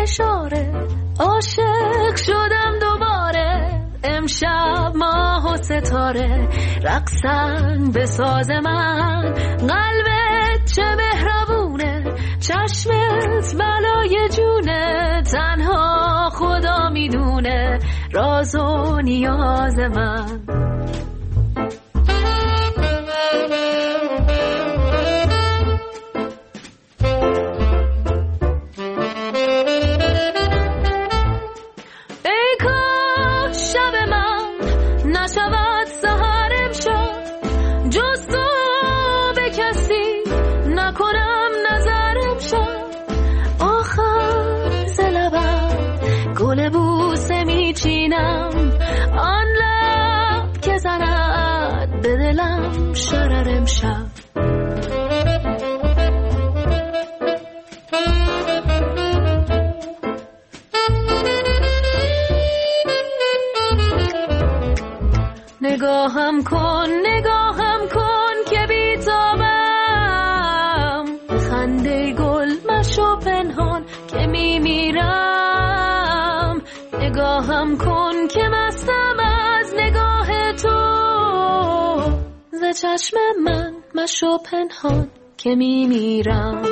اشاره عاشق شدم دوباره. امشب ماه و ستاره رقصن به ساز من. قلبت چه مهربونه، چشمت بلای جونه. تنها خدا میدونه راز و نیاز من. آن لب که زند به دلم شرر امشب. نگاهم کن که بیتابم. خنده گل مشو پنهان که میمیرم. نگاهم کن که مستم از نگاه تو. ز چشم من مشو پنهان که میمیرم.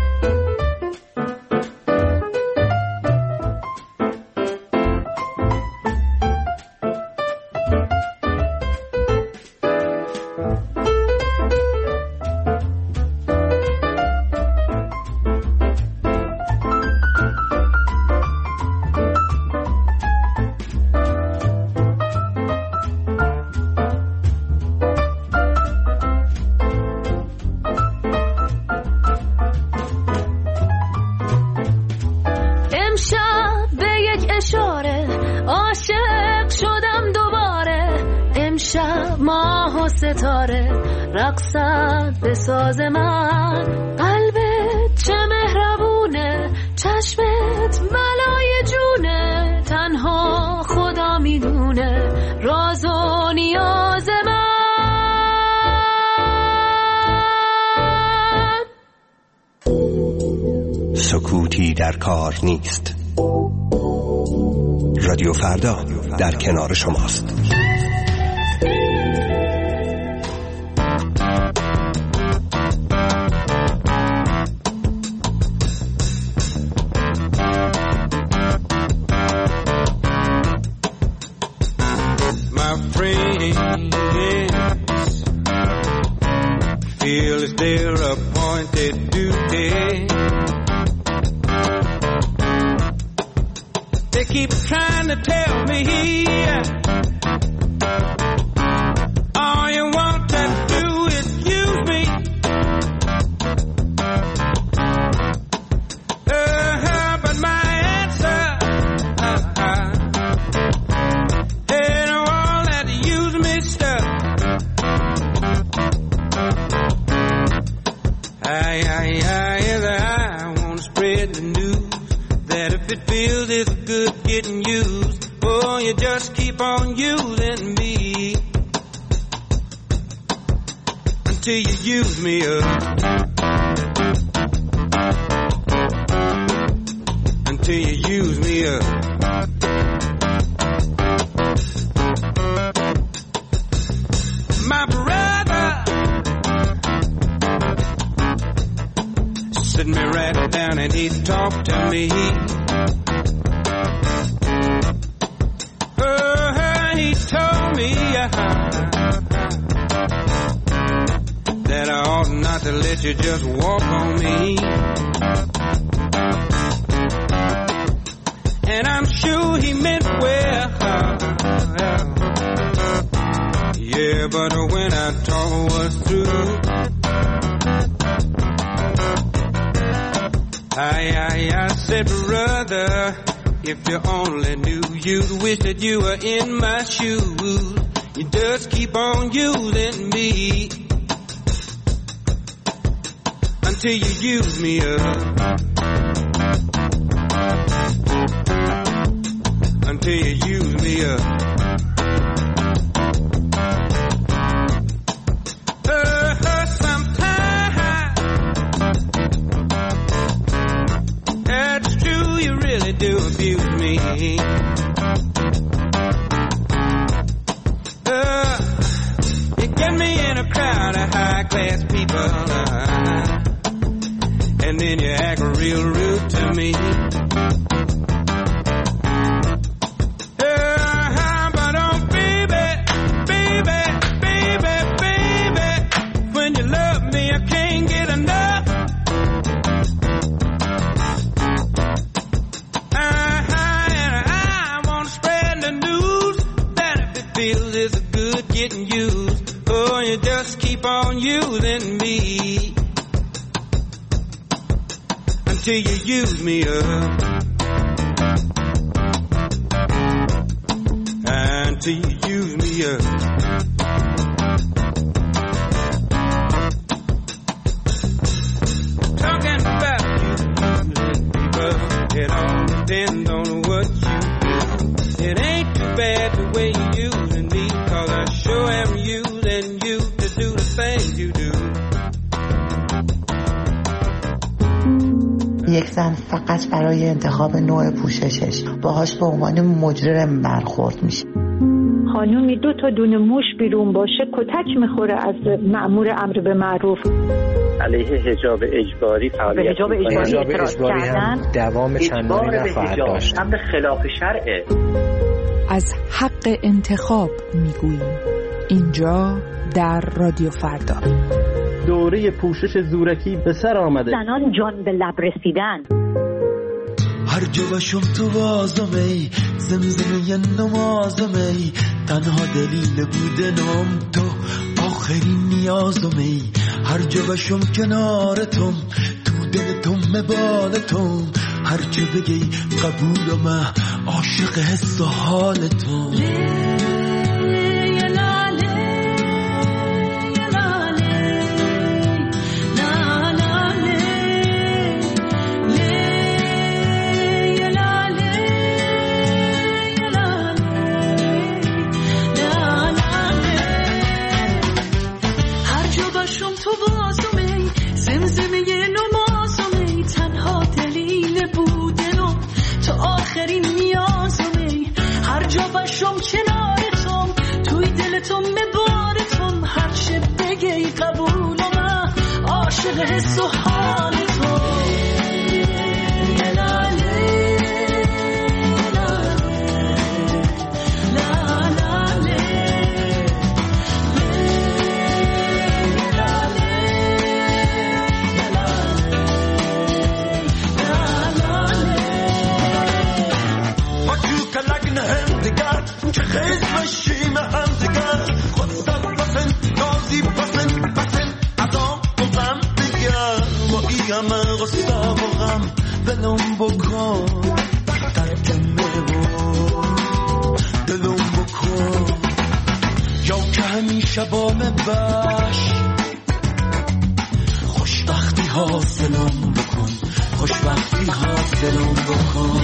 ستاره رقصد به ساز من. قلبت چه مهربونه، چشمت بلای جونه. تنها خدا میدونه راز و نیاز من. سکوتی در کار نیست. رادیو فردا در کنار شماست. Feel is their appointed duty. They keep trying to tell me all you want to do is use me. But my answer ain't all that use me stuff. I want to spread the news that if it feels it's good getting used, oh, you just keep on using me until you use me up. Until you use me up. My brother sitting me right down and he talked to me. He told me that I ought not to let you just walk on me. And I'm sure he meant well. Yeah, but when I talk was through, I said, brother, if you only knew, you'd wish that you were in my shoes. You just keep on using me until you use me up. Until you use me up. high-class people, and then you act real rude to me. But oh, baby, baby, baby, baby, when you love me, I can't get enough. I want to spread the news that if it feels it's good getting used, oh, you just keep on using me until you use me up. Until you use me up. Talking about you using people, it all depends on what you do. It ain't too bad the way you're using me, 'cause I sure am using you to do the things you do. یک زن فقط برای انتخاب نوع پوششش باهاش به عنوان مجرم برخورد میشه. خانومی 2 تا دونه موش بیرون باشه کتک میخوره از مأمور امر به معروف. علیه حجاب اجباری فعالیت حجاب اجباری هم دوام چندانی نخواهد داشت. امر خلاف شرعه. از حق انتخاب میگوییم اینجا در رادیو فردا. دوره پوشش زورکی به سر آمده. زنان جان به لب رسیدن. هر جا باشم تو وازمی، زمزمه نمازمی، تنها دلیل بودنم تو آخرین نیازمی. هر جا باشم کنارتم، تو دلتم مبالتم، هر چه بگی قبولم، عاشق حس و حالتم. حس و حال تو چه خیز بشیم هم دیگر خودستم بسن نازی بسن ادام بغم دیگر با ای همه غصه و غم دلم بکن ترکمه و دلم بکن یا که همیشه با مباش خوشبختی حاصلم بکن خوشبختی حاصلم بکن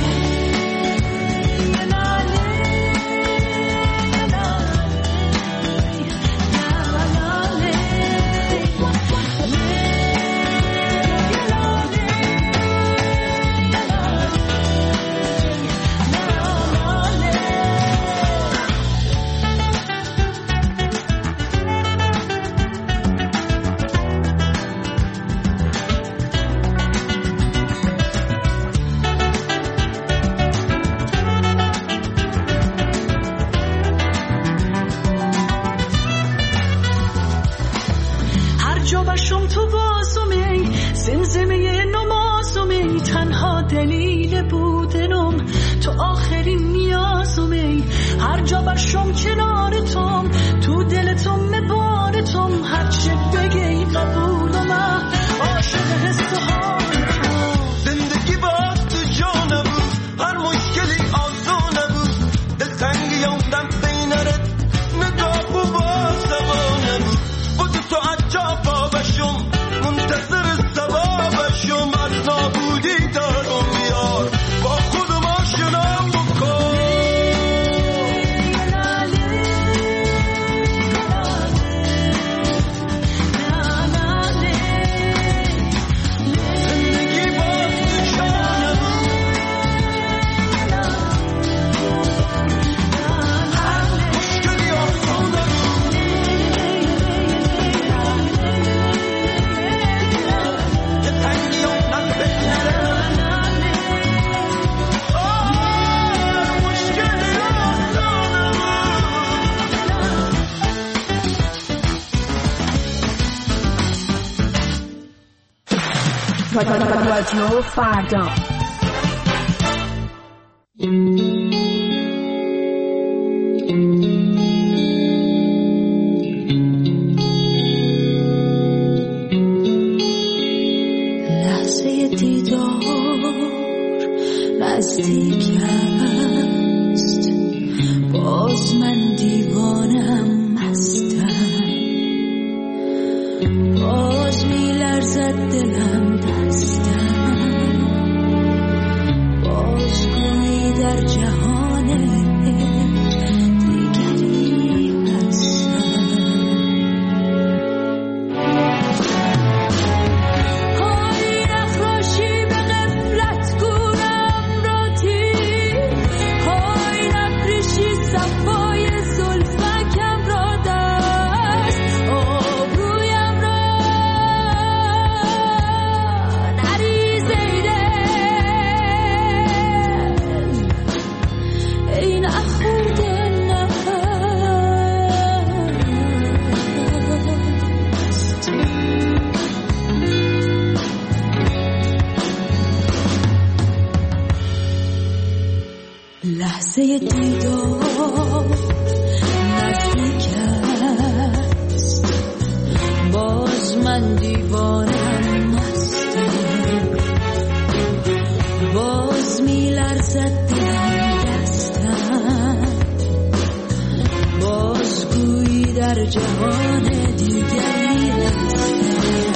رادیو فردا. لحظه دیدار نزدیک است، باز من دیوانم هستم، باز میلرزد دلم دستم، باز گویی در جهان دیگری هستم. های نخراشی به غفلت گورم را تیر، های نفرشی صفای زلفکم را دست، آبرویم را نریز ای نخورده نفس. لحظه دیدار نزدیک است، باز من دیوانم هستم، باز میلرزد دلم دستم، باز گویی در جهان دیگری هستم.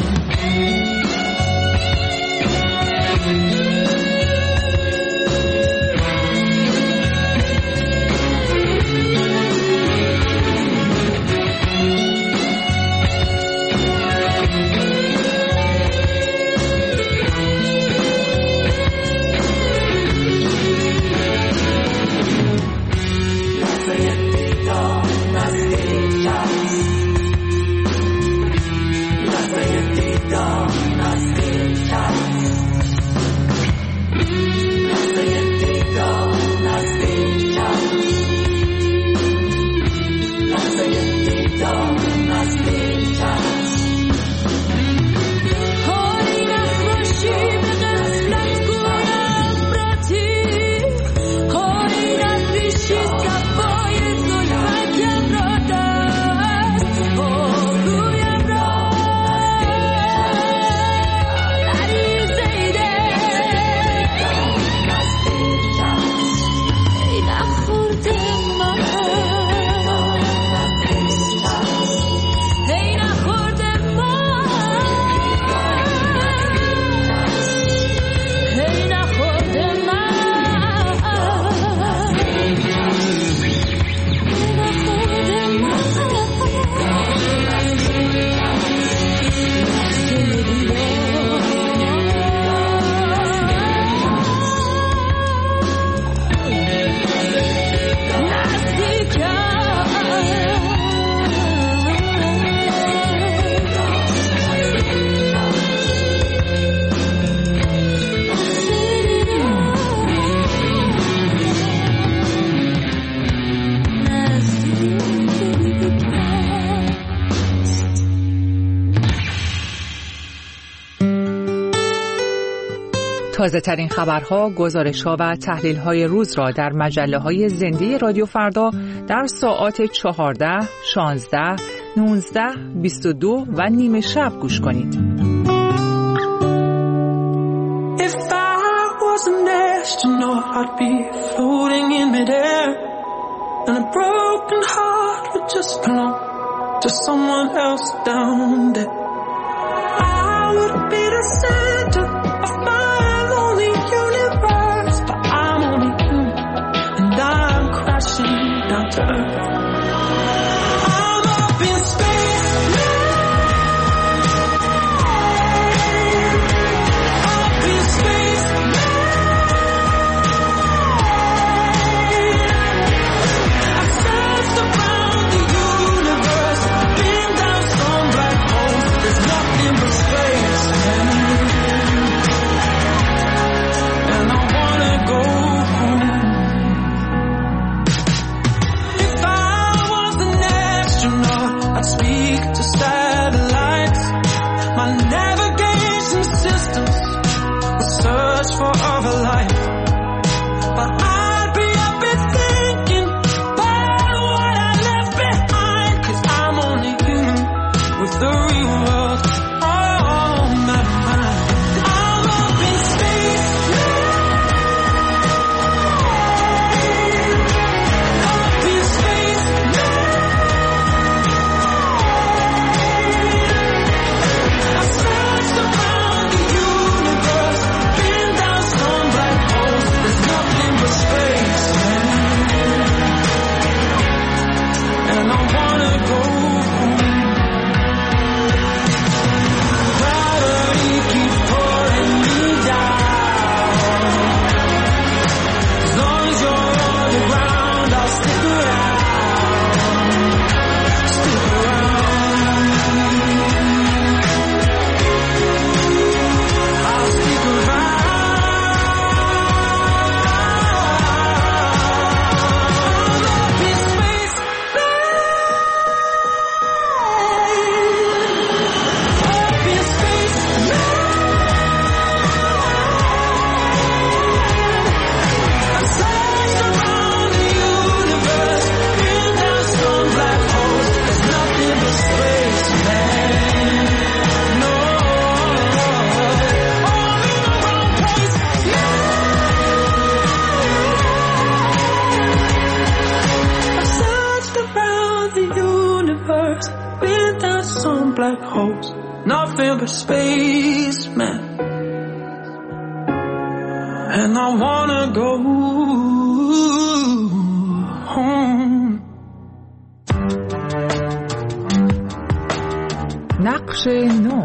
تازه ترین خبرها، گزارش‌ها و تحلیل‌های روز را در مجله‌های زنده رادیو فردا در ساعات 14, 16, 19, 22 و نیم شب گوش کنید. If I was an astronaut, I'd be floating in midair, and a broken heart would just belong to someone else down there. I would be the center of my lonely universe, but I'm only human, and I'm crashing down to earth. I'm up in space now. Up in space now. I've searched around the universe, been down some black holes. There's nothing but space, and I wanna go home. If I was an astronaut, I'd speak to satellites. My navigation systems for other life. But I'd be up and thinking about what I left behind, 'cause I'm only human with the real world on my mind. I'm up in space now. Up in space now. I searched around the universe, been down some black holes. There's nothing but space, man. And I wanna go home. Gravity keeps pulling me down. As long as you're on the ground, I'll stick around. Stick around. I'll stick around. Up in space, up in space now. I searched around the universe, been down some black holes. There's nothing but space, man. No, all in the wrong place. I searched around the universe, been down some black holes. Nothing but space, man. And I wanna go home. نقش نو.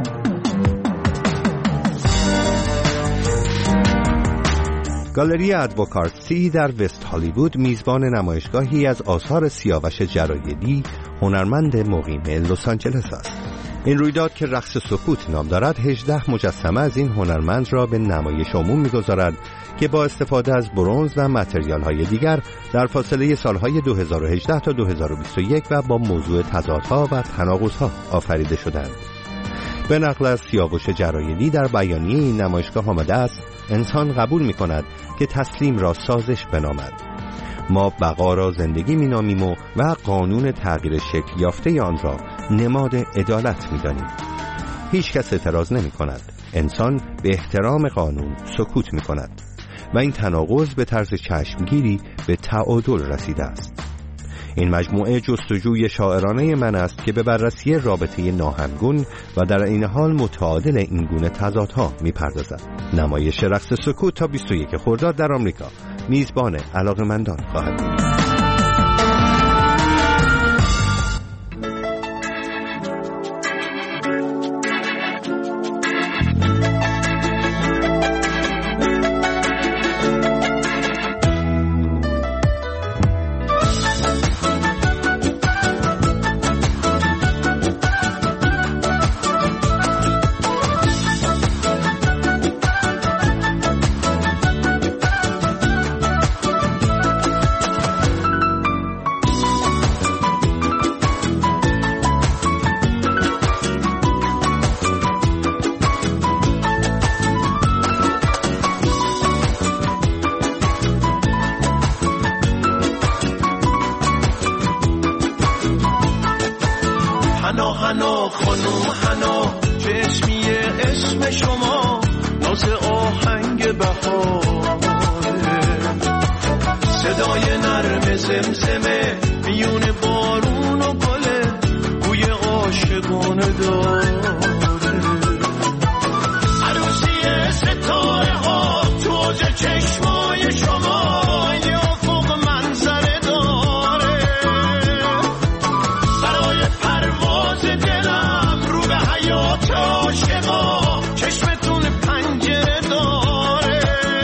گالری ادوکارسی در وست هالیوود میزبان نمایشگاهی از آثار سیاوش جرایدی، هنرمند مقیم لس آنجلس است. این رویداد که رقص سکوت نام دارد 18 مجسمه از این هنرمند را به نمایش عموم می‌گذارد که با استفاده از برنز و متریال‌های دیگر در فاصله سالهای 2018 تا 2021 و با موضوع تضادها و تناقض‌ها آفریده شدند. به نقل از سیاوش جرایدی در بیانیه این نمایشگاه آمده است: انسان قبول می‌کند که تسلیم را سازش بنامد. ما بقا را زندگی می‌نامیم و قانون تغییر شکل یافته آن را نماد عدالت می‌دانیم. هیچ کس اعتراض نمی‌کند. انسان به احترام قانون سکوت می‌کند و این تناقض به طرز چشمگیری به تعادل رسیده است. این مجموعه جستجوی شاعرانه من است که به بررسی رابطه ناهمگون و در این حال متعادل این گونه تضادها می‌پردازد. نمایش رقص سکوت تا 21 خرداد در آمریکا میزبان علاقه‌مندان خواهد بود. حنا خانم حنا چشمی عشق شما ناز آهنگ بهاره صدای نرم زمزمه میون بارون و گله بوی عاشقانه داره عروسی ستاره ها توج چشمای شما یا فوق منظره داره برای پرواز دلم رو به حیات عاشقا چشمتون پنجره داره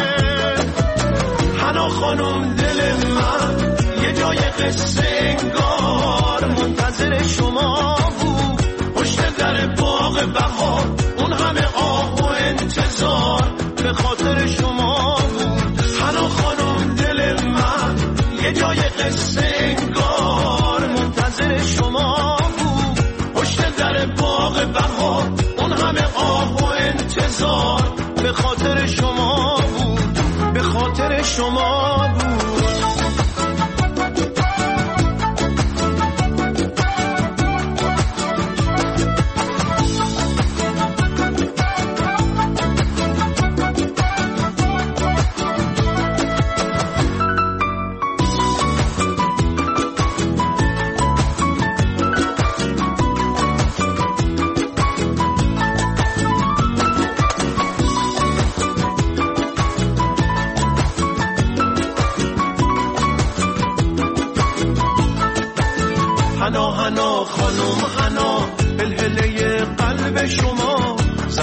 حنا خانم دل من یه جای قصه انگار منتظر شما بود پشت در باغ بهار اون همه آه و انتظار به خاطر شما بود حنا خانم دل من یه جای قصه انگار منتظر شما بود پشت در باغ بهار اون همه آه و انتظار به خاطر شما بود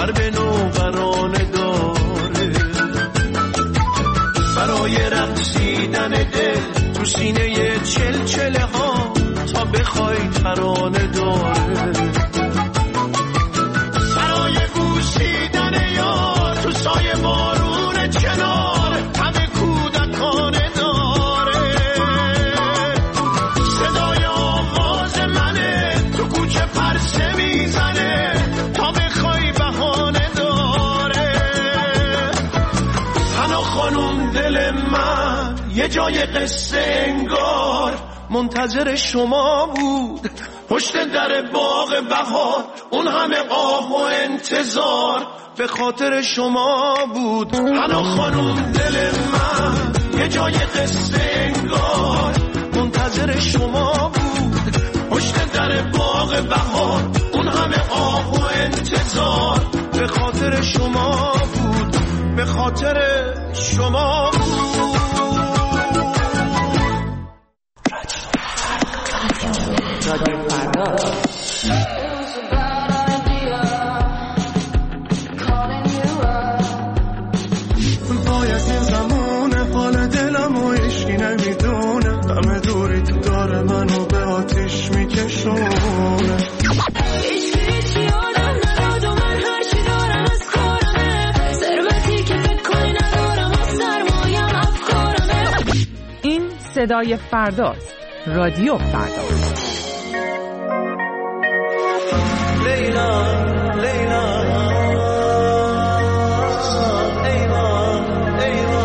ضرب نوبرانه داره. برای رقصیدن دل تو سینه چلچله ها تا بخوای ترانه داره. برای بوسیدن یار تو سایه بارون چنار همه کودکانه داره. صدای آواز منه تو کوچه پرسه میزنه تا بخوای بهانه داره. حنا خانم دل من یه جای قصه انگار منتظر شما بود پشت در باغ بهار. اون همه آه و انتظار به خاطر شما بود. حنا خانم دل من یه جای قصه انگار منتظر شما بود پشت در باغ بهار. اون همه آه و انتظار به خاطر شما بود، به خاطر شما بود. رادیو فردا. باید این زمان حال دلم و عشقی نمیدونه همه دوری تو داره منو به آتیش میکشونه. هیچی آدم نداد و من هرچی دارم از کارمه. ثروتی که فکر کنی ندارم و سرمایم افکارمه. این صدای فرداست. رادیو فردا. لیلا لیلا ایوا ایوا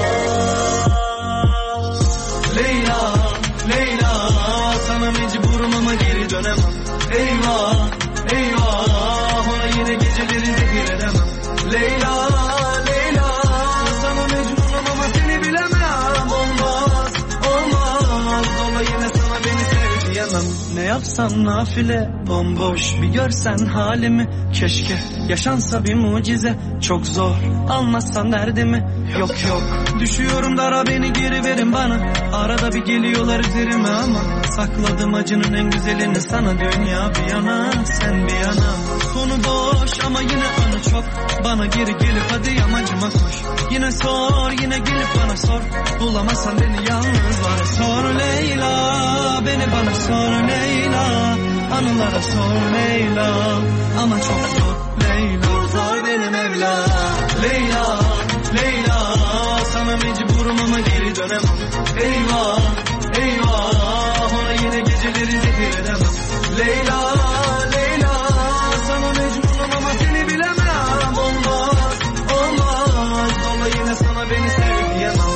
لیلا لیلا sana mecburum ama geri dönemem. Eyvah eyvah ona yine geceleri zehir edemem. Leyla Leyla sana mecburum ama seni bilemem. Olmaz olmaz ona yine sana beni sev diyemem. Ne yapsam nafile bomboş bir görsen halimi. Keşke yaşansa bir mucize çok zor almazsan derdimi. Yok yok düşüyorum dara beni geri verin bana. Arada bir geliyorlar üzerime ama sakladım acının en güzelini sana. Dünya bir yana sen bir yana. Sonu boş ama yine anı çok. Bana geri gelip hadi yamacıma koş. Yine sor yine gelip bana sor. Bulamazsan beni yalnız var. Sor Leyla beni bana sor Leyla. Anılara sor Leyla ama çok zor Leyla. Zor benim evla Leyla Leyla sana mecburum ama geri dönemem. Eyvah eyvah ona yine geceleri zehir edemem. Leyla Leyla sana mecburum ama seni bilemem. Olmaz olmaz ama yine sana beni sev diyemem.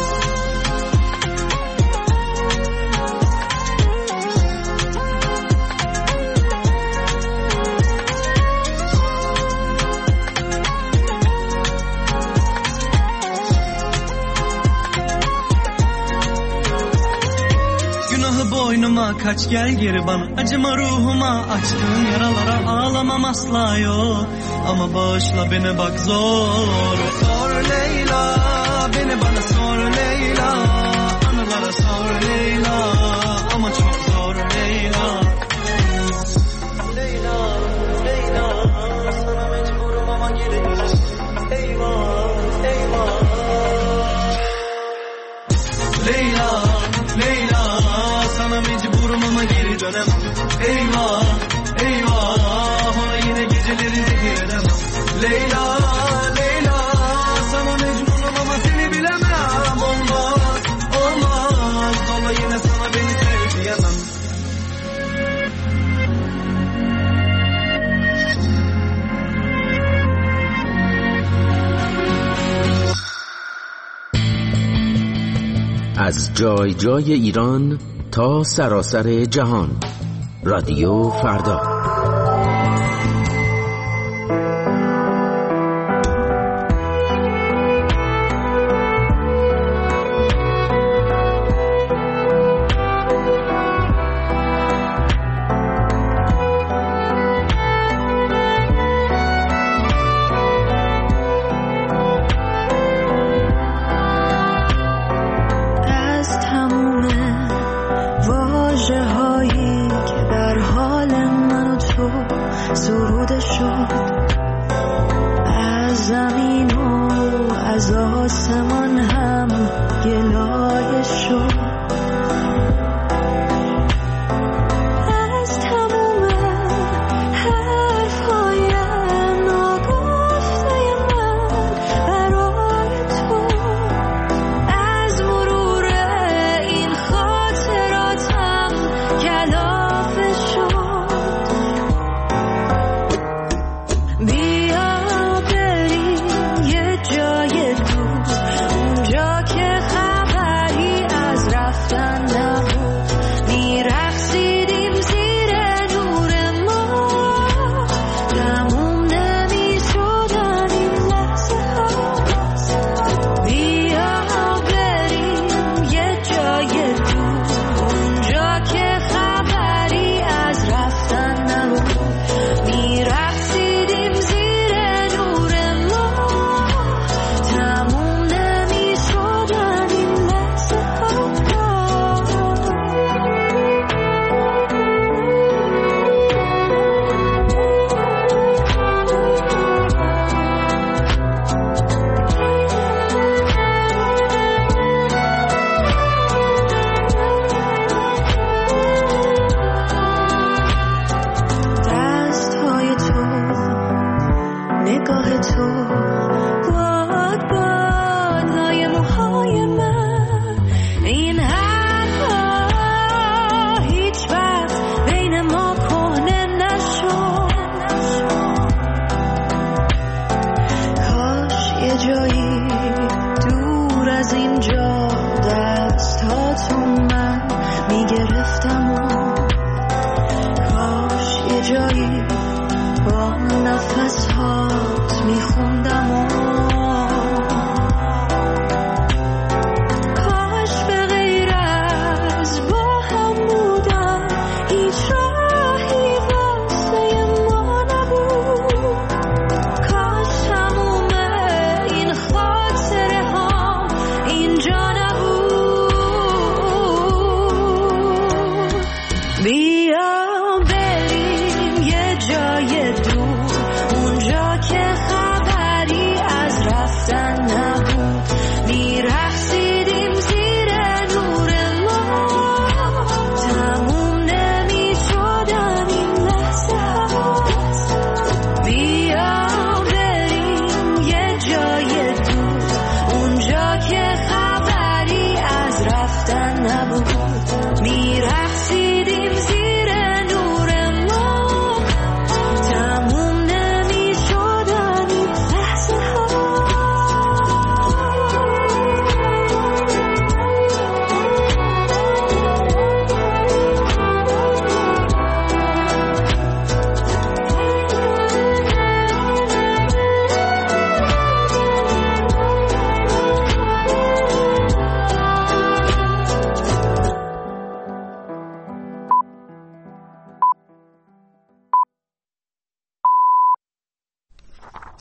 Boynuma kaç gel geri bana. Acıma ruhuma açtığın yaralara ağlamam asla yok. Ama bağışla beni bak zor. Sor Leyla beni bana sor Leyla. Anılara sor Leyla ama çok zor Leyla. Leyla Leyla sana mecburum ama geri dönemem. Eyvah eyvah Leyla Leyla sana mecburum ama geri dönemem. Eyvah eyvah ona yine geceleri zehir edemem. Leyla Leyla sana mecburum ama seni bilemem. Olmaz olmaz ama yine sana beni sev diyemem. از جای جای ایران تا سراسر جهان. رادیو فردا. واژه‌هایی که در حال منو از آسمان هم گلایه شد از تموم حرفهای ناگفته من برای تو از مرور این خاطراتم کلافه شد بیا بریم یه جای دور اونجا که خبری از رفتن نبود میرقصیدیم زیر نور ماه تموم نمیشدن این لحظه ها بیا بریم یه جای دور اونجا که خبری از رفتن نبود میرقصیدیم زیر نور ماه تموم نمیشدن این لحظه ها دستهای تو نگاه تو باد